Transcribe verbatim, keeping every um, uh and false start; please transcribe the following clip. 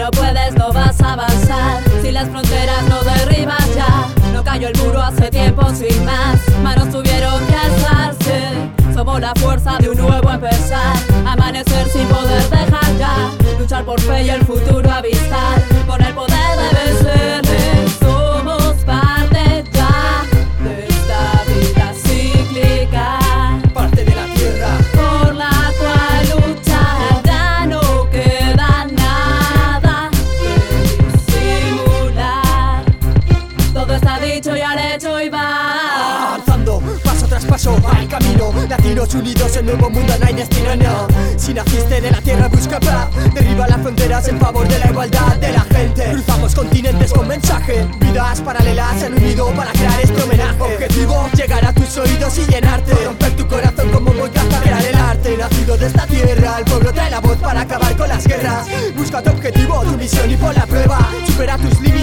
no puedes, no vas a avanzar. Si las fronteras no derribas ya, no cayó el muro hace tiempo sin más. Manos tuvieron que alzarse, somos la fuerza de un nuevo empezar. Amanecer sin poder dejar ya, luchar por fe y el futuro avistar. Con el poder de vencerle, somos parte ya de esta vida cíclica, parte de la tierra por la cual luchar. Ya no queda nada que disimular, todo está dicho y al hecho y va. avanzando, paso tras paso, al camino. Latinos unidos, el nuevo mundo, no hay destino, no. Si naciste de la tierra, busca paz. Derriba las fronteras en favor de la igualdad de la gente. Cruzamos continentes con mensaje. Vidas paralelas se han unido para crear este homenaje. Objetivo, llegar a tus oídos y llenarte. Romper tu corazón como un volcán para crear el arte. Nacido de esta tierra, el pueblo trae la voz para acabar con las guerras. Busca tu objetivo, tu misión y pon la prueba. Supera tus límites.